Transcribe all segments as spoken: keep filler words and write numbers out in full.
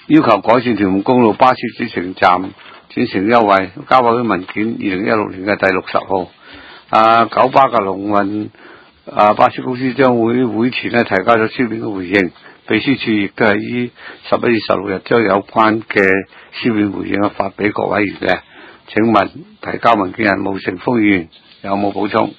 要求改善屯門公路巴士轉乘站轉乘優惠，交委會文件二零一六年嘅第六十號。啊，九巴嘅龍運啊巴士公司將會會前咧提交咗書面嘅回應，秘書處亦都係於十一月十六日將有關嘅書面回應發俾各委員嘅。請問提交文件人務誠豐議員有冇補充？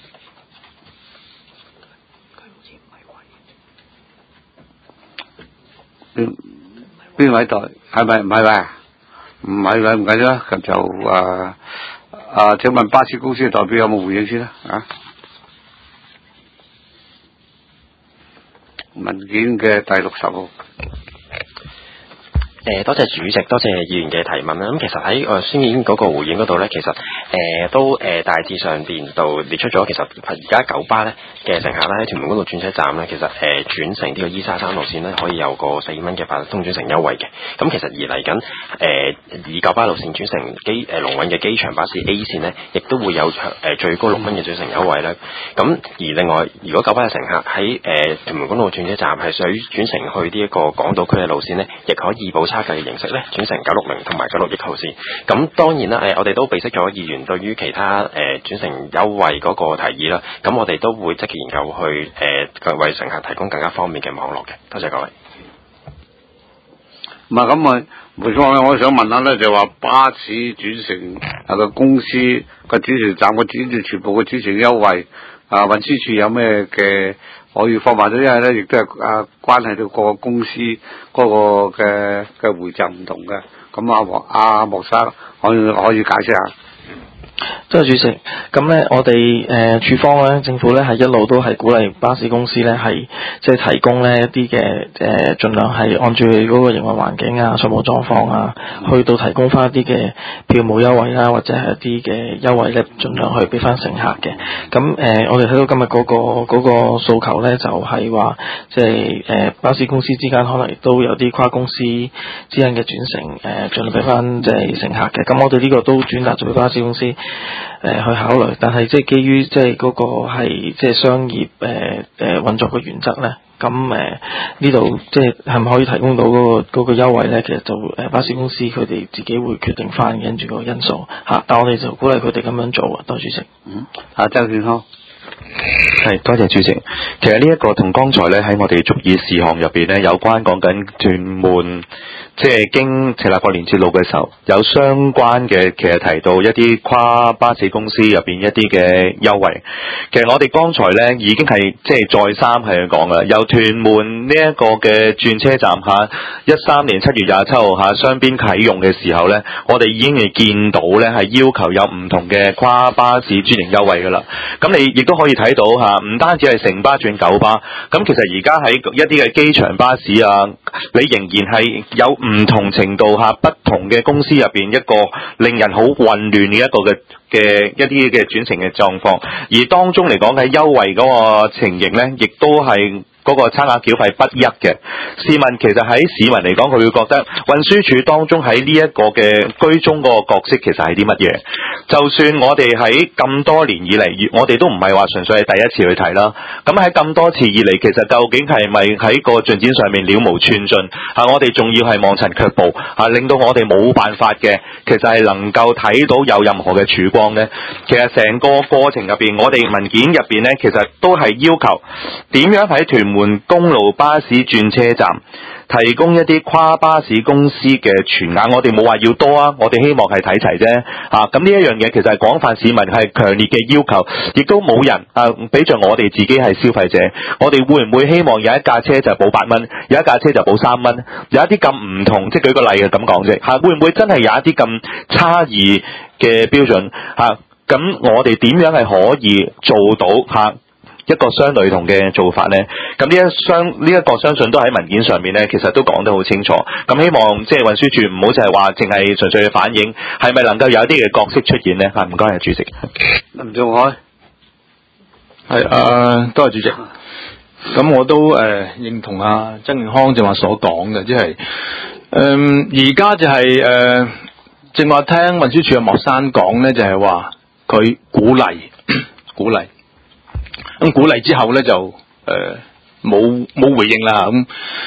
邊邊位代係咪唔係喂？唔係喂，唔緊要啦，咁就啊啊，請問巴士公司嘅代表有冇回應先啦？啊，文件嘅第六十號。 誒，多謝主席，多謝議員嘅提問啦。咁其實喺誒書面嗰個回應嗰度咧，其實誒、呃、都誒、呃、大致上邊度列出咗，其實而家九巴咧嘅乘客咧喺屯門嗰度轉車站咧，其實誒、呃、轉乘呢個伊沙山路線咧，可以有個四蚊嘅八達通轉乘優惠嘅。咁其實而嚟緊誒以九巴路線轉乘機誒龍運嘅機場巴士 A 線咧，亦都會有誒、呃、最高六蚊嘅轉乘優惠咧。咁而另外，如果九巴嘅乘客喺誒屯門公路轉車站係想轉乘去呢一個港島區嘅路線咧，亦可以補差價嘅形式咧，轉乘九六零同埋九六一號線。咁當然啦，誒、呃、我哋都備悉咗議員對於其他誒、呃、轉乘優惠嗰個提議啦。咁我哋都會積極研究去誒、呃、為乘客提供更加方便嘅網絡嘅。多謝各位。 唔係咁啊，冇錯，我想問下咧，就話巴士轉乘啊個公司個轉乘站個轉乘全部嘅轉乘優惠啊，運輸署有咩嘅可以方法咧？因為咧亦都係啊關係到各個公司嗰個嘅嘅回贈唔同嘅。咁阿黃阿莫生可以可以解釋下。 多謝主席。咁咧，我哋誒署方咧，政府咧係一路都係鼓勵巴士公司咧係即係提供咧一啲嘅誒，盡量係按住嗰個營運環境啊、稅務狀況啊，去到提供翻一啲嘅票務優惠啦，或者係一啲嘅優惠咧，盡量去俾翻乘客嘅。咁誒、呃，我哋睇到今日嗰、嗰個嗰、嗰個訴求咧，就係、是、話即係誒巴士公司之間可能亦都有啲跨公司之間嘅轉乘誒，盡量俾翻即係乘客嘅。咁我哋呢個都轉達咗俾巴士公司誒、呃、去考慮，但係即係基於即係嗰個係即係商業誒誒運作嘅原則咧，咁誒呢度即係係咪可以提供到嗰、嗰個嗰、嗰個優惠咧？其實就誒、呃、巴士公司佢哋自己會決定翻跟住個因素嚇，但我哋就鼓勵佢哋咁樣做啊。多謝主席。 嗯，啊周健康。 係，多謝主席。其實呢一個同剛才咧喺我哋足議事項入邊咧有關講緊屯門，即係經赤鱲角連接路嘅時候，有相關嘅其實提到一啲跨巴士公司入邊一啲嘅優惠。其實我哋剛才咧已經係即係再三係講啦，由屯門呢一個嘅轉車站下，一三年七月廿七號下雙邊啟用嘅時候咧，我哋已經係見到咧係要求有唔同嘅跨巴士專營優惠噶啦。咁你亦都可以睇到嚇，唔單止係城巴轉九巴，咁其實而家喺一啲嘅機場巴士啊，你仍然係有唔同程度下不同嘅公司入邊一個令人好混亂嘅一個嘅嘅一啲嘅轉乘嘅狀況，而當中嚟講喺優惠嗰個情形咧，亦都係嗰個差額繳費不一嘅。試問其實喺市民嚟講，佢會覺得運輸署當中喺呢一個嘅居中嗰個角色其實係啲乜嘢？就算我哋喺咁多年以嚟，我哋都唔係話純粹係第一次去睇啦。咁喺咁多次以嚟，其實究竟係咪喺個進展上面了無寸進？啊，我哋仲要係望塵卻步，啊，令到我哋冇辦法嘅，其實係能夠睇到有任何嘅曙光呢？其實成個過程入邊，我哋文件入邊呢，其實都係要求點樣喺屯門公路巴士轉車站提供一啲跨巴士公司嘅全額，我哋冇話要多啊，我哋希望係睇齊啫。啊，咁呢一樣嘢其實係廣泛市民係強烈嘅要求，亦都冇人啊，比着我哋自己係消費者，我哋會唔會希望有一架車就補八蚊，有一架車就補三蚊，有一啲咁唔同，即係舉個例嘅咁講啫。嚇、啊，會唔會真係有一啲咁差異嘅標準？嚇、啊，咁我哋點樣係可以做到嚇？啊一個相類同嘅做法呢，咁呢一相呢一個相信都喺文件上面呢，其實都講得好清楚。咁希望即係運輸署唔好就係話淨係純粹嘅反映，係咪能夠有一啲嘅角色出現呢？啊，唔該，係主席。 林仲海， 係啊，多謝主席。咁我都誒、呃、認同阿曾健康正話所講嘅，即係誒而家就係誒正話聽運輸署嘅莫生講呢，就係話佢鼓勵鼓勵。咁鼓勵之後咧就誒冇冇回應啦咁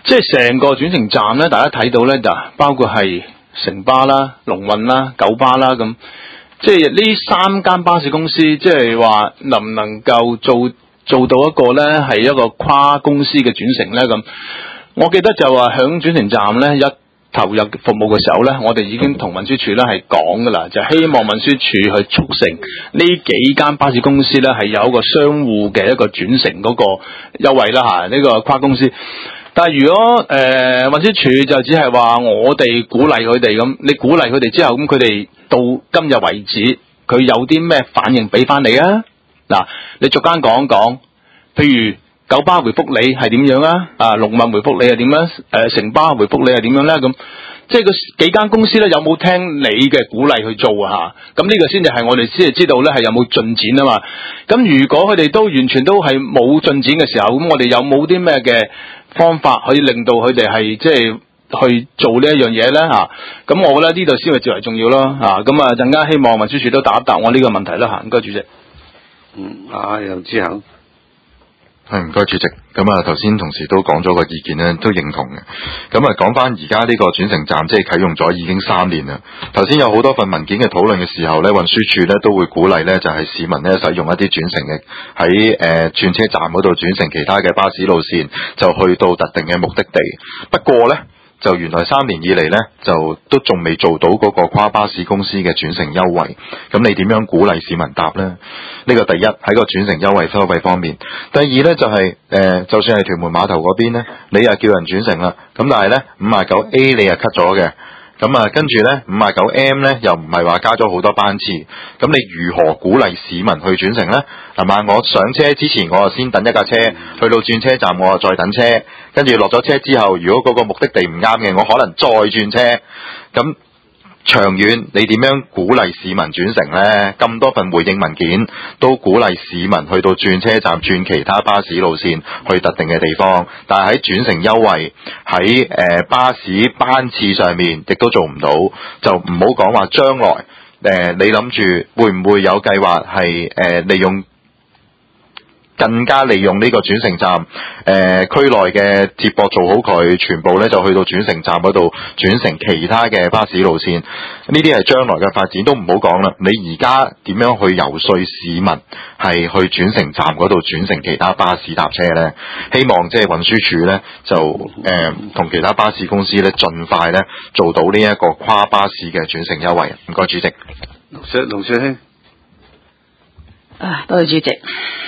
即係成個轉乘站咧，大家睇到咧就包括係城巴啦、龍運啦、九巴啦咁，即係呢三間巴士公司，即係話能唔能夠做做到一個咧係一個跨公司嘅轉乘咧咁。我記得就話響轉乘站咧一投入服務嘅時候咧，我哋已經同運輸署咧係講噶啦，就希望運輸署去促成呢幾間巴士公司咧係有一個相互嘅一個轉乘嗰個優惠啦吓，呢個跨公司。但係如果誒、呃、運輸署就只係話我哋鼓勵佢哋咁，你鼓勵佢哋之後咁，佢哋到今日為止，佢有啲咩反應俾翻你啊？嗱，你逐間講講，譬如九巴回覆你係點樣啊？啊，龍運回覆你係點樣？誒，城巴回覆你係點樣咧？咁即係個幾間公司咧有冇聽你嘅鼓勵去做啊？嚇，咁呢個先至係我哋先係知道咧係有冇進展啊嘛。咁如果佢哋都完全都係冇進展嘅時候，咁我哋有冇啲咩嘅方法可以令到佢哋係即係去做呢一樣嘢咧？嚇，咁我覺得呢度先係最為重要咯。嚇，咁啊陣間希望運輸署都答一答我呢個問題啦。嚇，唔該主席。 嗯，啊楊志恒。 係唔該主席，咁啊頭先同事都講咗個意見咧，都認同嘅。咁啊講翻而家呢個轉乘站即係啟用咗已經三年啦。頭先有好多份文件嘅討論嘅時候咧，運輸署咧都會鼓勵咧就係市民咧使用一啲轉乘嘅喺誒轉車站嗰度轉乘其他嘅巴士路線，就去到特定嘅目的地。不過咧，就原來三年以嚟呢，就都仲未做到嗰個跨巴士公司嘅轉乘優惠。咁你點樣鼓勵市民搭呢？呢個第一喺個轉乘優惠收費方面。第二呢，就係、是、誒、呃，就算係屯門碼頭嗰邊呢，你又叫人轉乘啦。咁但係呢，五十九 A 你又 cut 咗嘅。咁啊，跟住呢，五十九 M 呢又唔係話加咗好多班次。咁你如何鼓勵市民去轉乘呢？係嘛？我上車之前，我就先等一架車，去到轉車站，我就再等車。跟住落咗車之後，如果嗰個目的地唔啱嘅，我可能再轉車。咁長遠你點樣鼓勵市民轉乘呢？咁多份回應文件都鼓勵市民去到轉車站轉其他巴士路線去特定嘅地方，但係喺轉乘優惠喺誒、呃、巴士班次上面亦都做唔到，就唔好講話將來誒、呃、你諗住會唔會有計劃係誒利用更加利用呢個轉乘站，誒、呃、區內嘅接駁做好佢，全部咧就去到轉乘站嗰度轉乘其他嘅巴士路線。呢啲係將來嘅發展，都唔好講啦。你而家點樣去游說市民係去轉乘站嗰度轉乘其他巴士搭車呢？希望即係運輸署呢，就誒同、呃、其他巴士公司咧盡快咧做到呢一個跨巴士嘅轉乘優惠。唔該主席。 龍雪龍雪兄， 啊，多謝主席。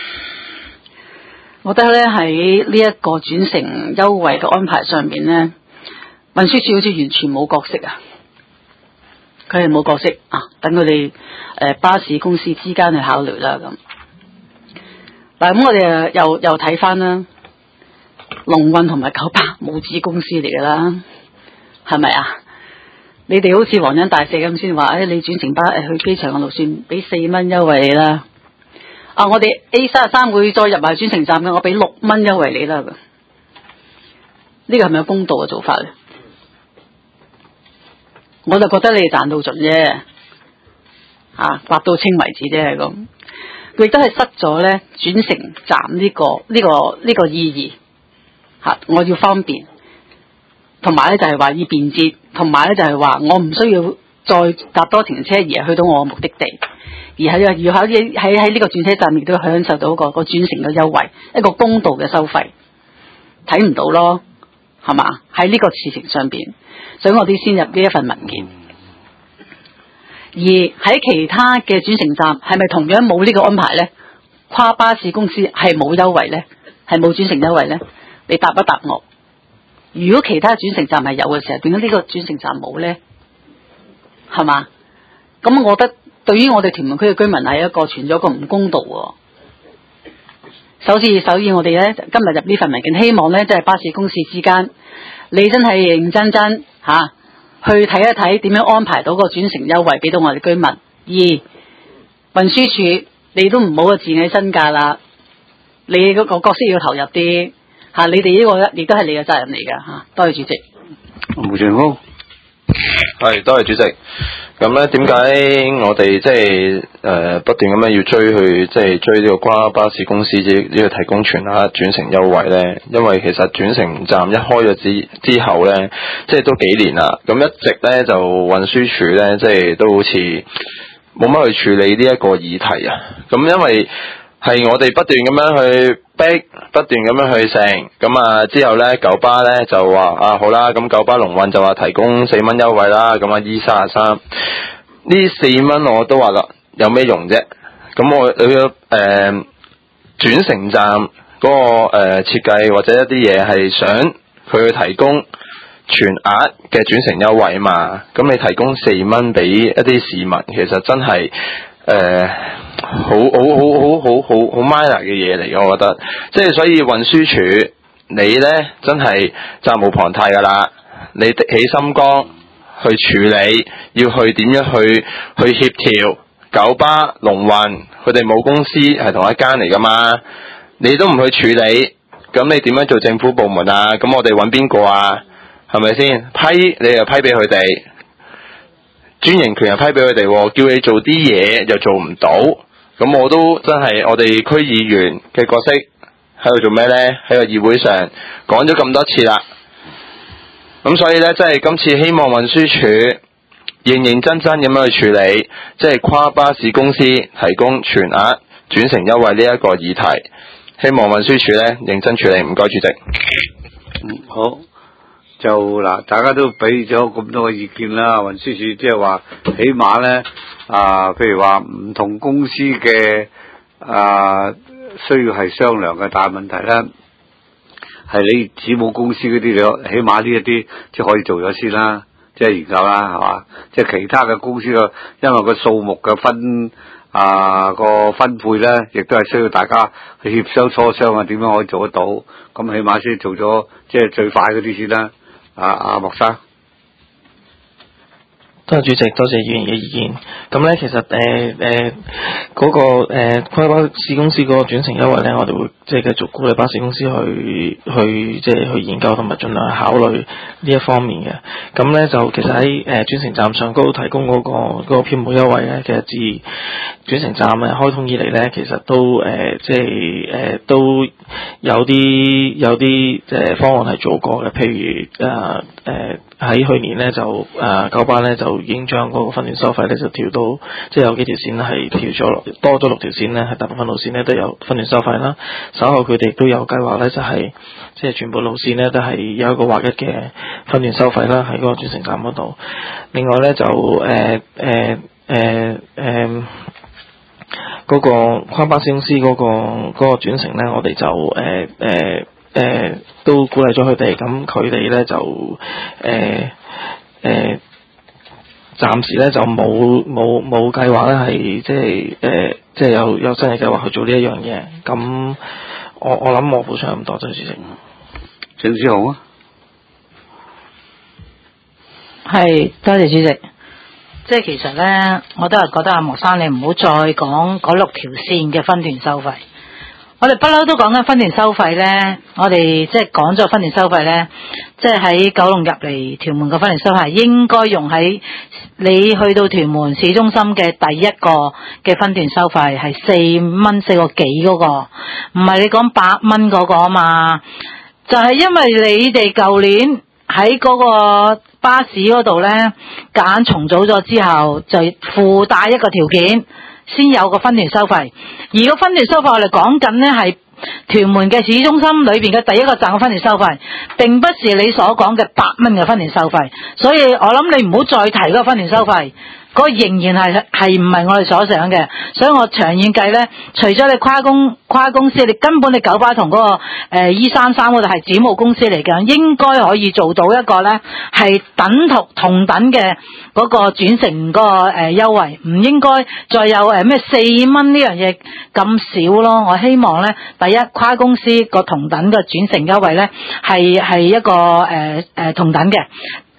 我覺得咧喺呢一個轉乘優惠嘅安排上面咧，運輸署好似完全冇角色啊！佢係冇角色啊，等佢哋誒巴士公司之間去考慮啦咁。嗱，咁我哋又又睇翻啦，龍運同埋九巴母子公司嚟噶啦，係咪啊？你哋好似皇恩大赦咁先話，誒你轉乘巴誒去機場嘅路線，俾四蚊優惠你啦。啊！我哋 A 三十三會再入埋轉乘站嘅，我俾六蚊優惠你啦。呢個係咪有公道嘅做法咧？我就覺得你哋賺到盡啫，啊，刮到清為止啫咁。佢亦都係失咗咧轉乘站呢、這個呢、這個呢、這個意義。吓、啊，我要方便，同埋咧就係話要便捷，同埋咧就係話我唔需要再搭多停車而係去到我嘅目的地。而喺要喺喺喺呢個轉車站亦都享受到一個一個轉乘嘅優惠，一個公道嘅收費，睇唔到咯，係嘛？喺呢個事情上邊，所以我哋先入呢一份文件。而喺其他嘅轉乘站，係咪同樣冇呢個安排呢？跨巴士公司係冇優惠呢？係冇轉乘優惠呢？你答一答我。如果其他轉乘站係有嘅時候，點解呢個轉乘站冇呢？係嘛？咁我覺得。對於我哋屯門區嘅居民係一個存咗一個唔公道喎。首先，首先我哋咧今日入呢份文件，希望咧即係巴士公司之間，你真係認真真嚇、啊、去睇一睇點樣安排到個轉乘優惠俾到我哋居民。二，運輸署你都唔好個自己身價啦，你嗰個角色要投入啲嚇、啊，你哋呢個亦都係你嘅責任嚟㗎嚇。多謝主席。 吳俊豪， 係多謝主席。 咁咧點解我哋即係誒不斷咁樣要追去即係追呢個跨巴士公司呢呢個提供全額轉乘優惠咧？因為其實轉乘站一開咗之之後咧，即係都幾年啦，咁一直咧就運輸署咧即係都好似冇乜去處理呢一個議題啊。咁因為係我哋不斷咁樣去逼，不斷咁樣去乘，咁啊之後咧九巴咧就話啊好啦，咁九巴龍運就話提供四蚊優惠啦，咁啊 E 三十三呢四蚊我都話啦，有咩用啫？咁我你個誒轉乘站嗰、那個誒、呃、設計或者一啲嘢係想佢去提供全額嘅轉乘優惠啊嘛，咁你提供四蚊俾一啲市民，其實真係誒。呃好好好好好好好 minor 嘅嘢嚟嘅，我覺得，即係所以運輸署你咧真係責無旁貸噶啦，你的起心肝去處理，要去點樣去去協調九巴、龍運，佢哋母公司係同一間嚟噶嘛，你都唔去處理，咁你點樣做政府部門啊？咁我哋揾邊個啊？係咪先？批你又批俾佢哋，專營權又批俾佢哋，叫你做啲嘢又做唔到。咁我都真係我哋區議員嘅角色喺度做咩呢？喺個議會上講咗咁多次啦，咁所以呢，真係今次希望運輸署認認真真咁樣去處理，即係跨巴士公司提供全額轉乘優惠呢一個議題，希望運輸署呢認真處理。唔該，主席。 嗯，好。就嗱，大家都俾咗咁多嘅意見啦，運輸署即係話，起碼咧啊，譬如話唔同公司嘅啊，需要係商量嘅，但係問題咧係你子母公司嗰啲，你起碼呢一啲即係可以做咗先啦，即係研究啦，係嘛？即係其他嘅公司嘅，因為個數目嘅分啊個分配咧，亦都係需要大家去協商磋商啊，點樣可以做得到？咁起碼先做咗即係最快嗰啲先啦。啊啊，莫生， 多謝主席，多謝議員嘅意見。咁咧，其實誒誒嗰個誒跨巴士公司嗰個轉乘優惠咧，我哋會即係繼續鼓勵巴士公司去去即係去研究同埋盡量考慮呢一方面嘅。咁咧就其實喺誒轉乘站上高提供嗰、嗰個嗰、嗰個票務優惠咧，其實自轉乘站誒開通以嚟咧，其實都誒、呃、即係誒、呃、都有啲有啲誒方案係做過嘅，譬如誒誒喺去年咧就誒、呃、九巴咧就已經將嗰個分段收費咧就調到，即係有幾條線係調咗落，多咗六條線咧，係大部分路線咧都有分段收費啦。稍後佢哋都有計劃咧，就係即係全部路線咧都係有一個劃一嘅分段收費啦，喺嗰個轉乘站嗰度。另外咧就誒誒誒誒嗰個跨巴士公司嗰、嗰個嗰、嗰個轉乘咧，我哋就誒誒誒都鼓勵咗佢哋，咁佢哋咧就誒誒。呃呃暫時咧就冇冇冇計劃咧係即係誒即係有有新嘅計劃去做呢一樣嘢。咁我我諗我補充咁多，謝主席。 鄭志豪啊， 係多謝主席。即係其實咧，我都係覺得阿莫生你唔好再講嗰六條線嘅分段收費。我哋不嬲都講緊分段收費咧，我哋即係講咗分段收費咧，即係喺九龍入嚟屯門嘅分段收費應該用喺你去到屯門市中心嘅第一個嘅分段收費係四蚊四個幾嗰個，唔係你講八蚊嗰個啊嘛。就係因為你哋舊年喺嗰個巴士嗰度咧揀重組咗之後，就附帶一個條件。先有個分段收費，而個分段收費我哋講緊呢係屯門嘅市中心裏邊嘅第一個站嘅分段收費，並不是你所講嘅八蚊嘅分段收費，所以我諗你唔好再提嗰個分段收費。嗰個仍然係係唔係我哋所想嘅，所以我長遠計咧，除咗你跨公跨公司，你根本你九巴同嗰、那個誒 E 三三嗰度係子母公司嚟嘅，應該可以做到一個咧係等同同等嘅嗰個轉乘嗰個誒優惠，唔應該再有誒咩四蚊呢樣嘢咁少咯。我希望咧，第一跨公司個同等嘅轉乘優惠咧係係一個誒誒、呃、同等嘅。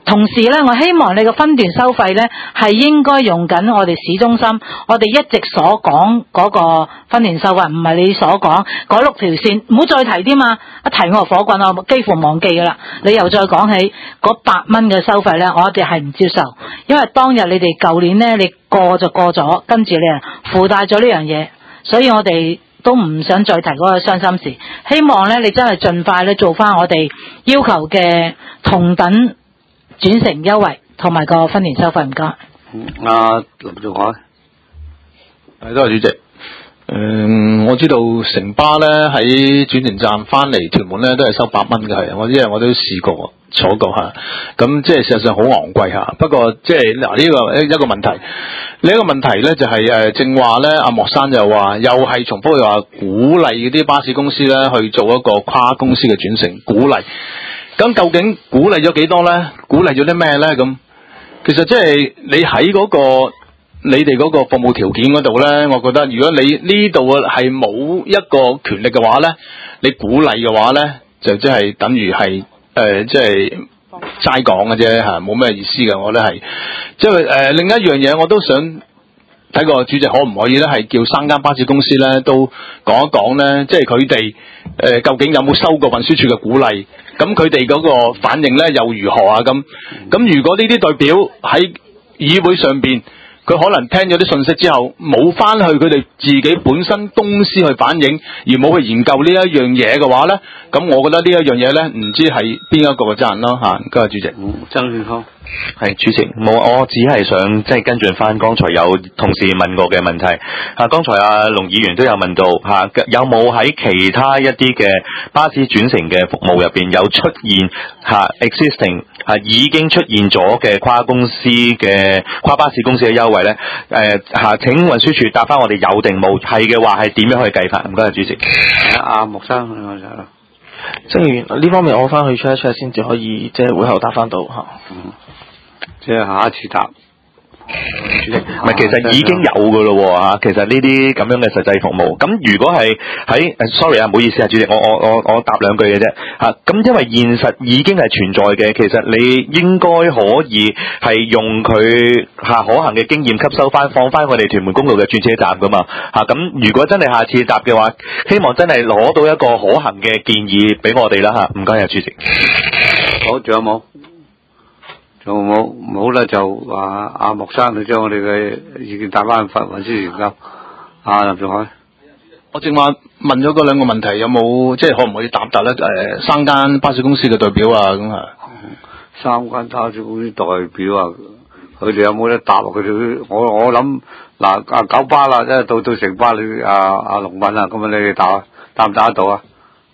同時咧，我希望你個分段收費咧係應該用緊我哋市中心，我哋一直所講嗰個分段收費，唔係你所講嗰六條線，唔好再提添嘛！一提我火滾，我幾乎忘記噶啦。你又再講起嗰八蚊嘅收費咧，我哋係唔接受，因為當日你哋舊年咧，你過就過咗，跟住你啊附帶咗呢樣嘢，所以我哋都唔想再提嗰個傷心事。希望咧，你真係盡快咧做翻我哋要求嘅同等轉乘優惠同埋個分年收費，唔該。 阿林仲海， 係多謝主席。誒，我知道城巴咧喺轉乘站翻嚟屯門咧都係收八蚊嘅，係我因為我都試過坐過嚇，咁即係事實上好昂貴嚇。不過即係嗱呢個一一個問題，另一個問題咧就係誒正話咧，阿莫生就話又係重複又話鼓勵嗰啲巴士公司咧去做一個跨公司嘅轉乘，鼓勵。咁究竟鼓勵咗幾多咧？鼓勵咗啲咩咧？咁其實即係你喺嗰個你哋嗰個服務條件嗰度咧，我覺得如果你呢度係冇一個權力嘅話咧，你鼓勵嘅話咧，就即係等於係誒即係齋講嘅啫嚇，冇咩意思嘅。我覺得係即係誒另一樣嘢，我都想睇個主席可唔可以咧，係叫三間巴士公司咧都講一講咧，即係佢哋誒究竟有冇收過運輸署嘅鼓勵？咁佢哋嗰個反應咧又如何啊？咁咁如果呢啲代表喺議會上邊，佢可能聽咗啲信息之後，冇翻去佢哋自己本身公司去反映，而冇去研究呢一樣嘢嘅話咧，咁我覺得呢一樣嘢咧，唔知係邊一個嘅責任咯嚇。唔該，主席。 曾健康。 係主席，冇，我只係想即係跟進翻剛才有同事問過嘅問題。啊，剛才阿龍議員都有問到嚇、啊，有冇喺其他一啲嘅巴士轉乘嘅服務入邊有出現嚇、啊、existing 嚇、啊、已經出現咗嘅跨公司嘅跨巴士公司嘅優惠咧？誒、啊、嚇，請運輸署答翻我哋有定冇？係嘅話係點樣去計法？唔該，主席。 阿木生，你講啦。 正如呢方面，我翻去 check 一 check 先至可以即係會後答翻到嚇。 嗯，即係下一次答。 主席，唔係其實已經有㗎咯喎嚇，其實呢啲咁樣嘅實際服務，咁如果係喺誒 sorry 啊，唔好意思啊，主席，我我我我答兩句嘅啫嚇，咁因為現實已經係存在嘅，其實你應該可以係用佢嚇可行嘅經驗吸收翻，放翻我哋屯門公路嘅轉車站㗎嘛嚇，咁如果真係下次答嘅話，希望真係攞到一個可行嘅建議俾我哋啦嚇，唔該啊，主席。 好，仲有冇？仲有冇？冇啦，就話阿莫生你將我哋嘅意見答翻發運輸研究。阿林仲海， 我正話問咗嗰兩個問題，有冇即係可唔可以答答咧？誒、呃，三間巴士公司嘅代表啊，咁啊， 三間巴士公司代表啊，佢哋有冇得答？佢哋我我諗嗱，阿九巴啦，即係到到城巴你阿阿龍敏啊，咁啊你哋答答唔答得到啊？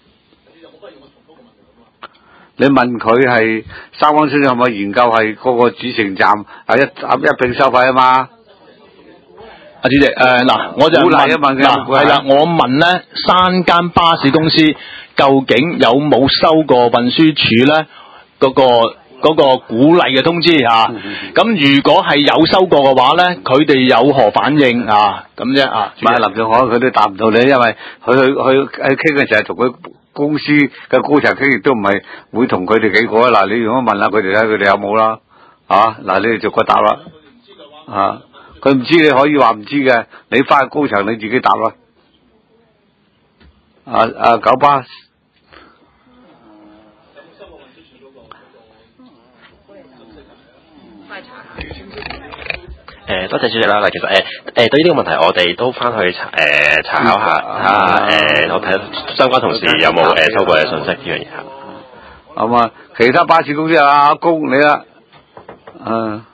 你問佢係三間先有冇研究係嗰個轉乘站係一一併收費啊嘛？ 阿主席誒嗱，我就問嗱係啦，我問咧三間巴士公司究竟有冇收過運輸署咧嗰個嗰個鼓勵嘅通知啊？咁、嗯、如果係有收過嘅話咧，佢哋有何反應啊？咁啫啊？ 唔係林仲海佢都答唔到你，因為佢去去喺傾嘅時候同佢公司嘅高層傾，亦都唔係會同佢哋幾個啊。嗱，你如果問下佢哋睇佢哋有冇啦？啊，嗱，你哋逐個答啦。啊，佢唔知你可以話唔知嘅，你翻去高層你自己答啦。啊啊，九巴。 誒，多謝主席啦。嗱，其實誒誒、呃、對於呢個問題，我哋都翻去查誒、呃、查考下嚇誒，我睇相關同事有冇誒、呃、收過嘅信息呢樣嘢嚇。 咁啊，其他巴士公司啊，阿公你啦，啊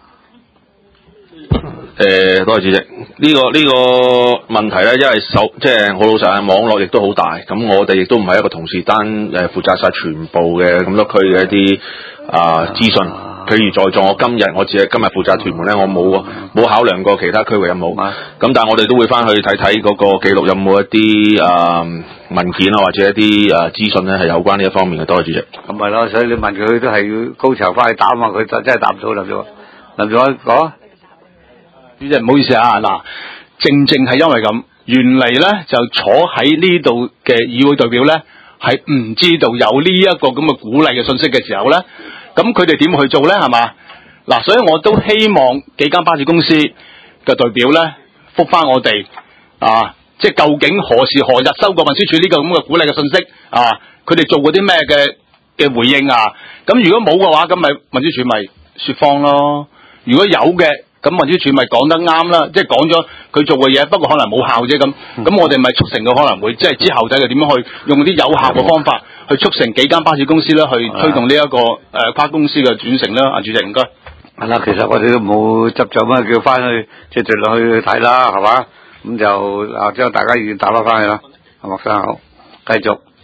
誒，多謝主席。呢、這個呢、這個問題咧，因為手即係好老實啊，網絡亦都好大，咁我哋亦都唔係一個同事單誒負責晒全部嘅咁多區嘅一啲啊資訊。譬如在座，我今日我只係今日負責屯門咧，我冇冇考量過其他區域有冇。咁但係我哋都會翻去睇睇嗰個記錄有冇一啲啊、呃、文件啊，或者一啲啊資訊咧係有關呢一方面嘅。多謝主席。 咁咪咯，所以你問佢都係要高層翻去答嘛，佢真係答唔到林總。林總講， 主席唔好意思啊，嗱，正正係因為咁，原嚟咧就坐喺呢度嘅議會代表咧係唔知道有呢一個咁嘅鼓勵嘅信息嘅時候咧。 咁佢哋點去做咧？係嘛？嗱，所以我都希望幾間巴士公司嘅代表咧，覆翻我哋啊，即係究竟何時何日收過運輸署呢個咁嘅鼓勵嘅信息啊？佢哋做過啲咩嘅嘅回應啊？咁如果冇嘅話，咁咪運輸署咪説謊咯。如果有嘅，咁運輸署咪講得啱啦，即係講咗佢做嘅嘢，不過可能冇效啫咁。咁我哋咪促成佢可能會即係之後睇佢點樣去用啲有效嘅方法去促成幾間巴士公司咧，去推動呢、這、一個誒、呃、跨公司嘅轉乘啦。啊，主席唔該。 係啦，其實我哋都冇執着乜，叫翻去即係盡量去睇啦，係嘛？咁就啊將大家意見打翻翻去啦。阿莫生好，繼續。